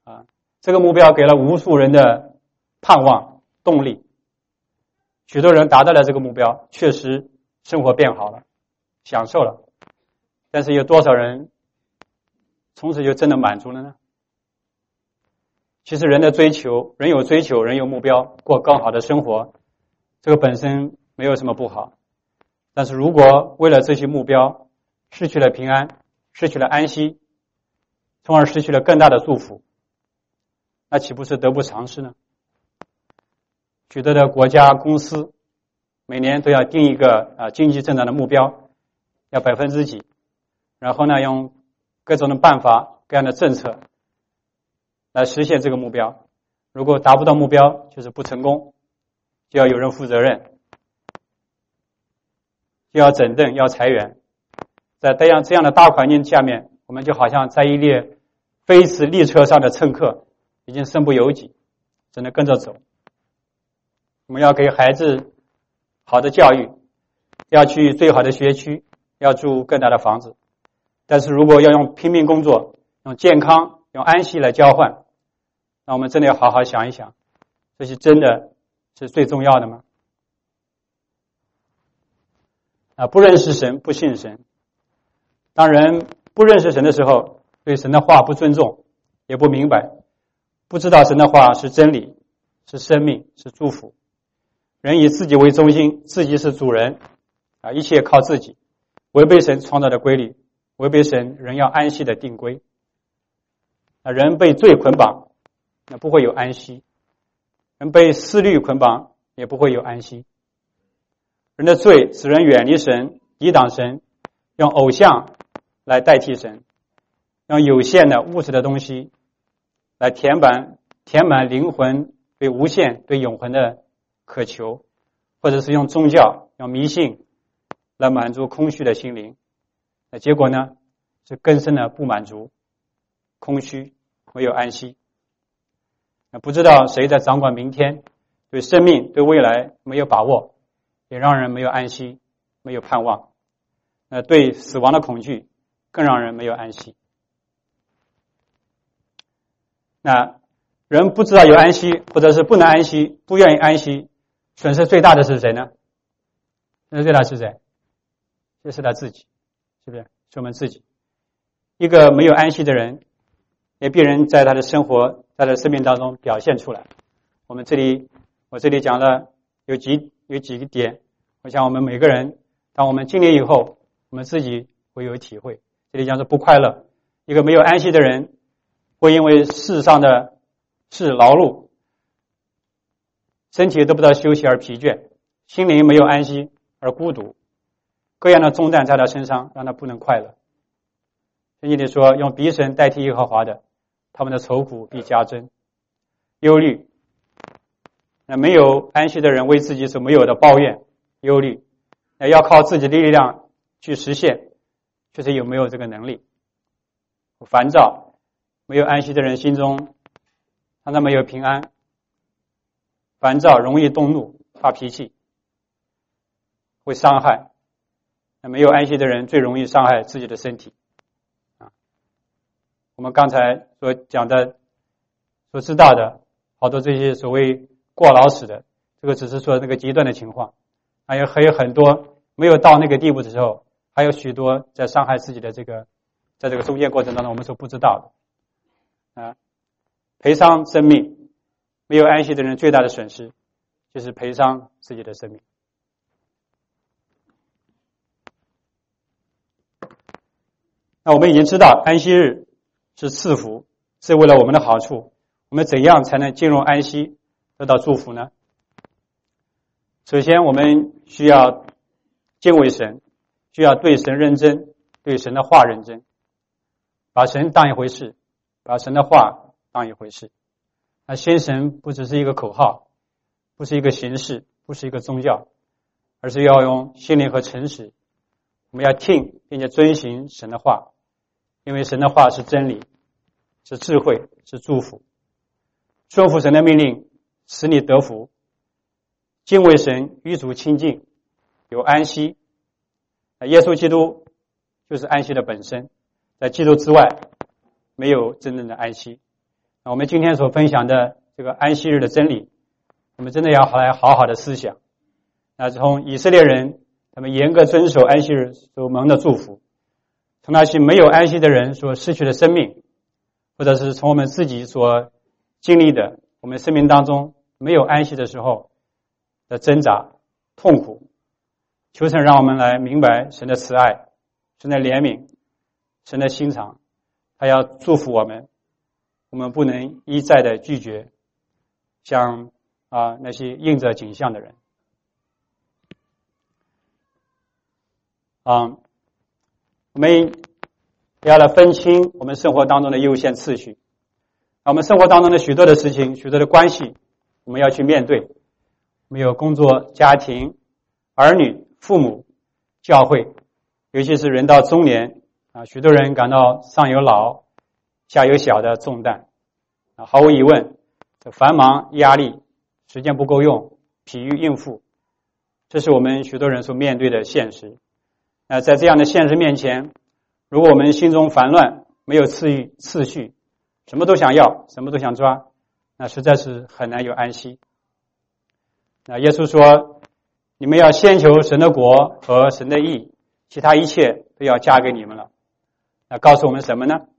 啊，这个目标给了无数人的盼望、动力。许多人达到了这个目标，确实生活变好了，享受了。但是有多少人从此就真的满足了呢？其实人的追求，人有追求，人有目标，过更好的生活，这个本身没有什么不好。但是如果为了这些目标失去了平安，失去了安息，从而失去了更大的祝福，那岂不是得不偿失呢？许多的国家公司每年都要定一个啊经济增长的目标，要百分之几，然后呢用各种的办法、各样的政策来实现这个目标。如果达不到目标，就是不成功，就要有人负责任，就要整顿，要裁员。在这样这样的大环境下面，我们就好像在一列飞驰列车上的乘客，已经身不由己，只能跟着走。我们要给孩子好的教育，要去最好的学区，要住更大的房子。但是如果要用拼命工作，用健康、用安息来交换，那我们真的要好好想一想，这些真的是最重要的吗？啊，不认识神，不信神。当人不认识神的时候，对神的话不尊重，也不明白，不知道神的话是真理，是生命，是祝福。人以自己为中心，自己是主人啊，一切靠自己，违背神创造的规律，违背神人要安息的定规。啊，人被罪捆绑，那不会有安息；人被思虑捆绑，也不会有安息。人的罪使人远离神，抵挡神，用偶像来代替神，用有限的物质的东西来填满填满灵魂对无限对永恒的渴求，或者是用宗教用迷信来满足空虚的心灵。那结果呢，是更深的不满足，空虚，没有安息。那不知道谁在掌管明天，对生命对未来没有把握，也让人没有安息，没有盼望。那对死亡的恐惧更让人没有安息。那人不知道有安息，或者是不能安息，不愿意安息，损失最大的是谁呢？损失最大是谁？就是他自己，是不是？是我们自己。一个没有安息的人，也必然在他的生活，在他的生命当中表现出来。我们这里，我这里讲了有几有几个点，我想我们每个人，当我们经历以后，我们自己会有体会。这里讲是不快乐，一个没有安息的人，会因为世上的事劳碌，身体得不到休息而疲倦，心灵没有安息而孤独，各样的重担在他身上，让他不能快乐。圣经里说，用鼻神代替耶和华的，他们的愁苦必加增。忧虑，那没有安息的人为自己所没有的抱怨、忧虑，那要靠自己的力量去实现，确实有没有这个能力？烦躁，没有安息的人心中让他没有平安，烦躁，容易动怒、发脾气，会伤害。那没有安息的人最容易伤害自己的身体。啊，我们刚才所讲的、所知道的好多这些所谓过劳死的，这个只是说那个极端的情况，还有还有很多没有到那个地步的时候，还有许多在伤害自己的这个，在这个中间过程当中我们所不知道的啊，赔伤生命。没有安息的人最大的损失就是赔伤自己的生命。那我们已经知道安息日是赐福，是为了我们的好处。我们怎样才能进入安息，得到祝福呢？首先我们需要敬畏神，需要对神认真，对神的话认真，把神当一回事，把神的话当一回事。那先神不只是一个口号，不是一个形式，不是一个宗教，而是要用心灵和诚实。我们要听并且遵行神的话，因为神的话是真理，是智慧，是祝福。顺服神的命令，使你得福。敬畏神，与主亲近，有安息。耶稣基督就是安息的本身，在基督之外没有真正的安息。 我们今天所分享的这个安息日的真理，我们真的要来好好的思想。那从以色列人他们严格遵守安息日所蒙的祝福，从那些没有安息的人所失去的生命，或者是从我们自己所经历的我们生命当中没有安息的时候的挣扎痛苦，求神让我们来明白神的慈爱，神的怜悯，神的心肠，他要祝福我们，我们不能一再的拒绝像啊那些应着景象的人。啊，我们要来分清我们生活当中的优先次序。我们生活当中的许多的事情，许多的关系，我们要去面对。我们有工作、家庭、儿女、父母、教会，尤其是人到中年啊，许多人感到上有老下有小的重担啊，毫无疑问，这繁忙、压力、时间不够用、疲于应付，这是我们许多人所面对的现实。那在这样的现实面前，如果我们心中烦乱，没有次序次序，什么都想要，什么都想抓，那实在是很难有安息。那耶稣说，你们要先求神的国和神的义，其他一切都要加给你们了。那告诉我们什么呢？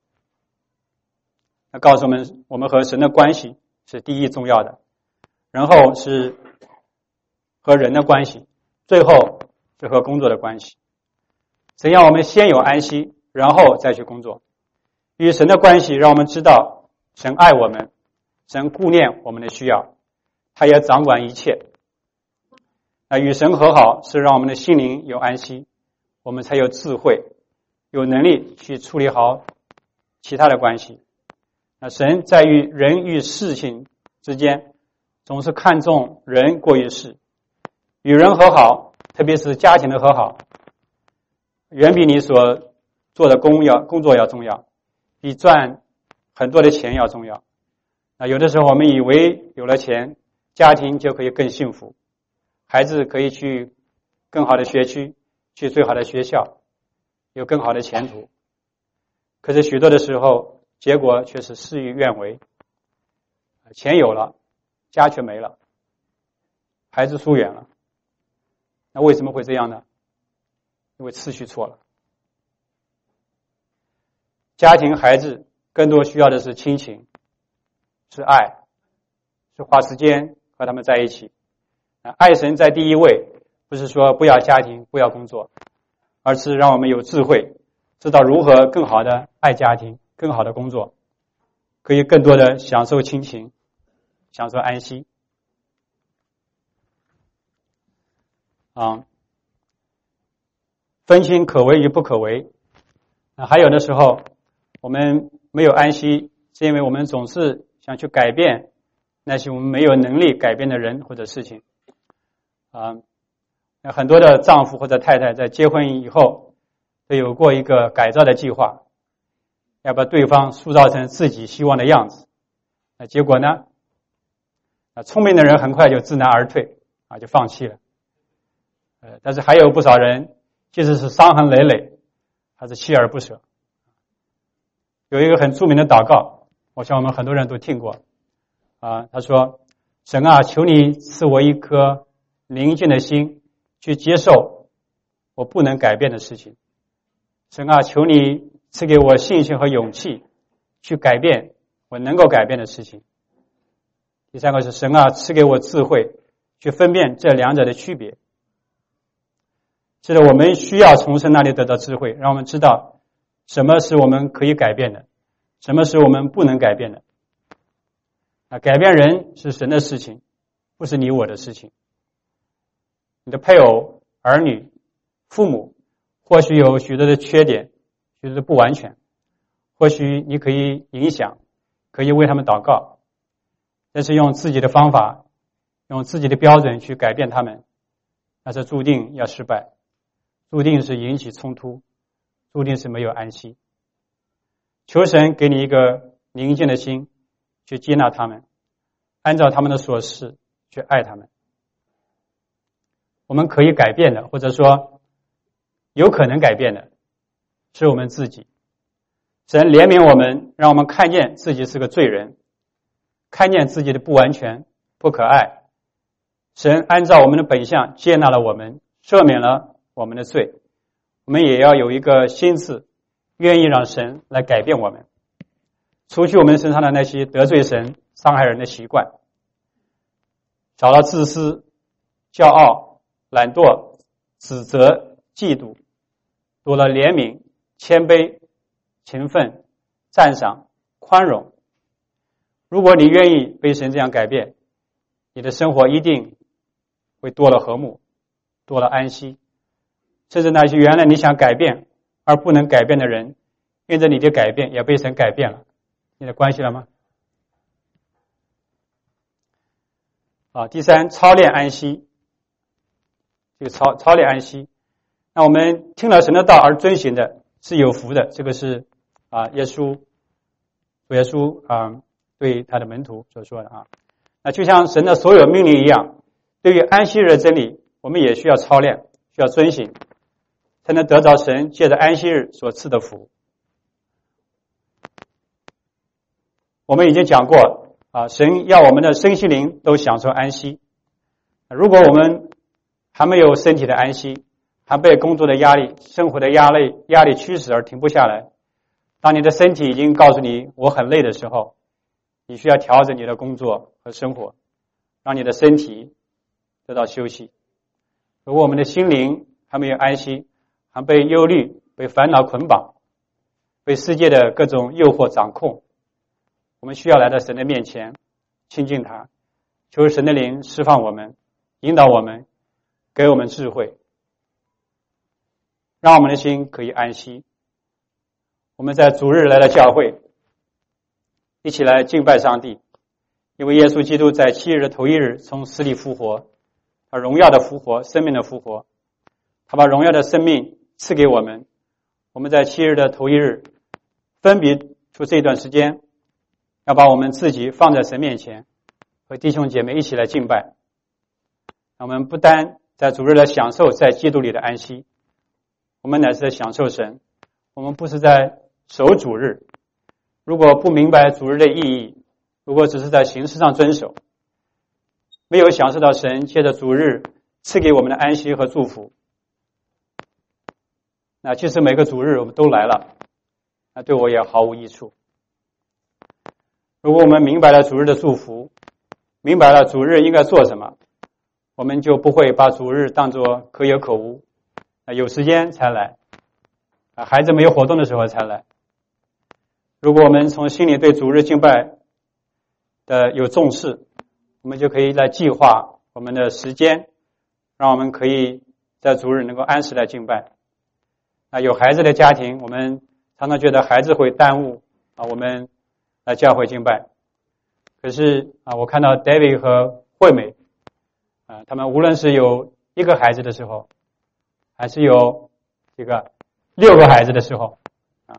那告诉我们，我们和神的关系是第一重要的，然后是和人的关系，最后是和工作的关系。神要我们先有安息，然后再去工作。与神的关系让我们知道神爱我们，神顾念我们的需要，他也掌管一切。那与神和好是让我们的心灵有安息，我们才有智慧，有能力去处理好其他的关系。那神在于人与事情之间总是看重人过于事，与人和好，特别是家庭的和好，远比你所做的工要工作要重要，比赚很多的钱要重要。那有的时候我们以为有了钱，家庭就可以更幸福，孩子可以去更好的学区，去最好的学校，有更好的前途。可是许多的时候，结果却是事与愿违，钱有了，家却没了，孩子疏远了。那为什么会这样呢？因为次序错了。家庭孩子更多需要的是亲情，是爱，是花时间和他们在一起。爱神在第一位，不是说不要家庭不要工作，而是让我们有智慧，知道如何更好的爱家庭，更好的工作，可以更多的享受亲情，享受安息。啊，分清可为与不可为。啊，还有的时候我们没有安息，是因为我们总是想去改变那些我们没有能力改变的人或者事情。啊，很多的丈夫或者太太在结婚以后都有过一个改造的计划，要把对方塑造成自己希望的样子。那结果呢？啊，聪明的人很快就知难而退，啊，就放弃了。呃，但是还有不少人，即使是伤痕累累，还是锲而不舍。有一个很著名的祷告，我想我们很多人都听过。啊，他说：“神啊，求你赐我一颗宁静的心，去接受我不能改变的事情。神啊，求你赐给我信心和勇气，去改变我能够改变的事情。第三个是神啊，赐给我智慧，去分辨这两者的区别。”是的，我们需要从神那里得到智慧，让我们知道什么是我们可以改变的，什么是我们不能改变的。啊，改变人是神的事情，不是你我的事情。你的配偶、儿女、父母或许有许多的缺点，许多的不完全，或许你可以影响，可以为他们祷告，但是用自己的方法，用自己的标准去改变他们，那是注定要失败，注定是引起冲突，注定是没有安息。求神给你一个宁静的心，去接纳他们，按照他们的所示去爱他们。我们可以改变的，或者说有可能改变的，是我们自己。 神怜悯我们，让我们看见自己是个罪人，看见自己的不完全、不可爱。神按照我们的本相接纳了我们，赦免了我们的罪。我们也要有一个心志，愿意让神来改变我们，除去我们身上的那些得罪神、伤害人的习惯，少了自私、骄傲、懒惰、指责、嫉妒，多了怜悯、谦卑、勤奋、赞赏、宽容。如果你愿意被神这样改变，你的生活一定会多了和睦，多了安息。甚至那些原来你想改变而不能改变的人，因着你的改变也被神改变了。你的关系了吗？啊，第三，操练安息。这个操操练安息，那我们听了神的道而遵行的是有福的。这个是啊，耶稣主耶稣啊对他的门徒所说的啊。那就像神的所有命令一样，对于安息日的真理，我们也需要操练，需要遵行，才能得着神借着安息日所赐的福。我们已经讲过啊，神要我们的身心灵都享受安息。如果我们还没有身体的安息，还被工作的压力、生活的压力压力驱使而停不下来，当你的身体已经告诉你我很累的时候，你需要调整你的工作和生活，让你的身体得到休息。如果我们的心灵还没有安息，还被忧虑、被烦恼捆绑，被世界的各种诱惑掌控，我们需要来到神的面前，亲近他，求神的灵释放我们，引导我们，给我们智慧，让我们的心可以安息。我们在主日来到教会，一起来敬拜上帝，因为耶稣基督在七日的头一日从死里复活，他荣耀的复活，生命的复活，他把荣耀的生命赐给我们。我们在七日的头一日分别出这段时间，要把我们自己放在神面前，和弟兄姐妹一起来敬拜。我们不单在主日来享受在基督里的安息，我们乃是在享受神。我们不是在守主日，如果不明白主日的意义，如果只是在形式上遵守，没有享受到神借着主日赐给我们的安息和祝福，那其实每个主日我们都来了，那对我也毫无益处。如果我们明白了主日的祝福，明白了主日应该做什么，我们就不会把主日当作可有可无，有时间才来，孩子没有活动的时候才来。如果我们从心里对主日敬拜的有重视，我们就可以来计划我们的时间，让我们可以在主日能够按时来敬拜。啊，有孩子的家庭，我们常常觉得孩子会耽误啊我们来教会敬拜。可是啊，我看到 David 和惠美啊，他们无论是有一个孩子的时候，还是有这个六个孩子的时候啊，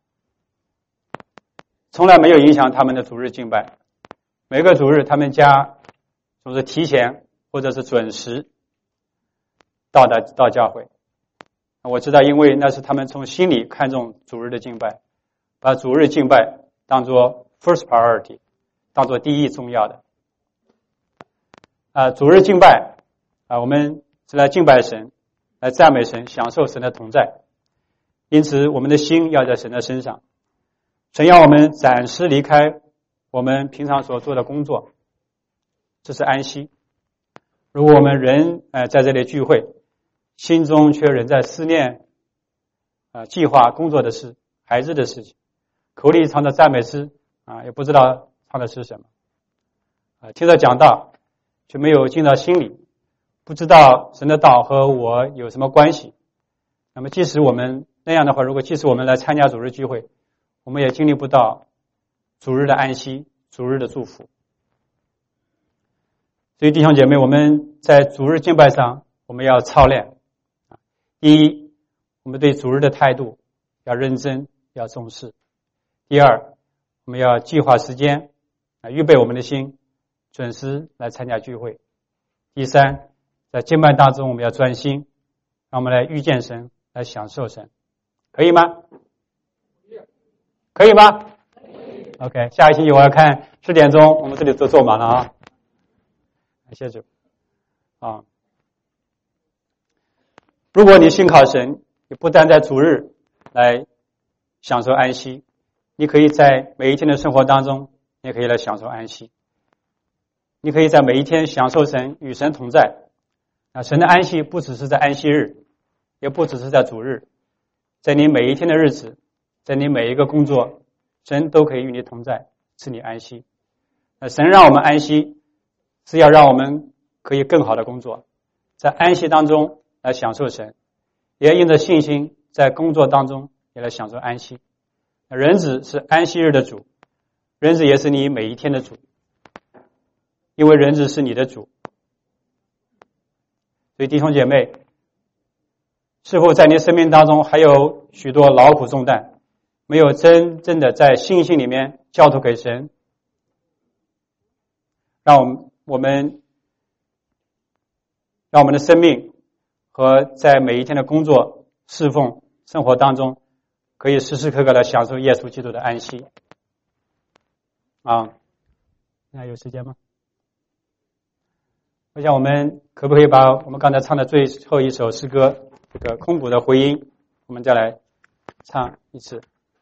从来没有影响他们的主日敬拜。每个主日他们家总是提前或者是准时到达到教会。我知道，因为那是他们从心里看重主日的敬拜，把主日敬拜当作 first priority， 当作第一重要的。啊，主日敬拜啊，我们是来敬拜神，来赞美神，享受神的同在。因此，我们的心要在神的身上。神要我们暂时离开我们平常所做的工作，这是安息。如果我们人呃在这里聚会，心中却仍在思念啊、呃、计划工作的事、孩子的事情，口里唱着赞美诗啊，也不知道唱的是什么啊，听着讲道却没有进到心里，不知道神的道和我有什么关系。那么即使我们那样的话，如果即使我们来参加主日聚会，我们也经历不到主日的安息、主日的祝福。所以弟兄姐妹，我们在主日敬拜上我们要操练。第一，我们对主日的态度要认真，要重视。第二，我们要计划时间，啊，预备我们的心，准时来参加聚会。第三，在敬拜当中我们要专心，让我们来遇见神，来享受神，可以吗？ 可以吗？可以。OK， 下一星期我要看十点钟，我们这里都坐满了啊。感谢主啊！如果你信靠神，你不但在主日来享受安息，你可以在每一天的生活当中，也可以来享受安息。你可以在每一天享受神与神同在。啊，神的安息不只是在安息日，也不只是在主日，在你每一天的日子，在你每一个工作，神都可以与你同在，赐你安息。那神让我们安息，是要让我们可以更好的工作，在安息当中来享受神，也因着信心在工作当中也来享受安息。人子是安息日的主，人子也是你每一天的主，因为人子是你的主。所以弟兄姐妹，是否在你生命当中还有许多劳苦重担，没有真正的在信心里面交托给神，让我们我们让我们的生命和在每一天的工作侍奉生活当中，可以时时刻刻的享受耶稣基督的安息啊！那有时间吗？我想我们可不可以把我们刚才唱的最后一首诗歌这个空谷的回音，我们再来唱一次。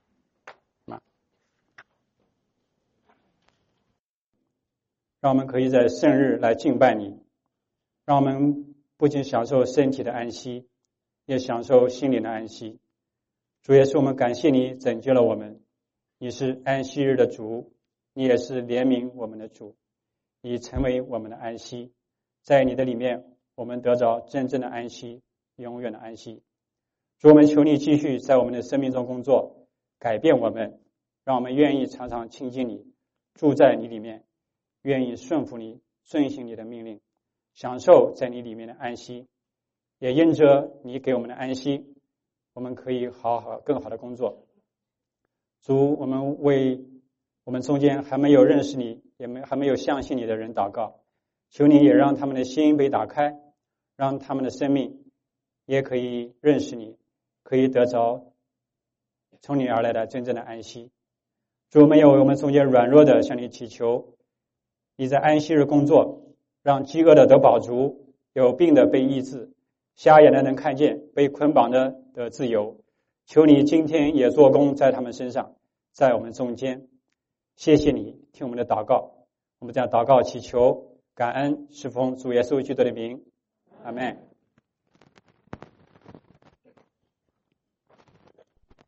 让我们可以在圣日来敬拜你，让我们不仅享受身体的安息，也享受心灵的安息。主耶稣，我们感谢你拯救了我们，你是安息日的主，你也是怜悯我们的主，你成为我们的安息。在你的里面，我们得着真正的安息，永远的安息。主，我们求你继续在我们的生命中工作，改变我们，让我们愿意常常亲近你，住在你里面，愿意顺服你，遵行你的命令，享受在你里面的安息。也因着你给我们的安息，我们可以好好更好的工作。主，我们为我们中间还没有认识你，也没还没有相信你的人祷告，求你也让他们的心被打开，让他们的生命也可以认识你，可以得着从你而来的真正的安息。主，没有我们中间软弱的向你祈求，你在安息日工作，让饥饿的得饱足，有病的被医治，瞎眼的能看见，被捆绑的得自由。求你今天也做工在他们身上，在我们中间。谢谢你听我们的祷告，我们这样祷告祈求感恩，侍奉主耶稣基督的名，阿们。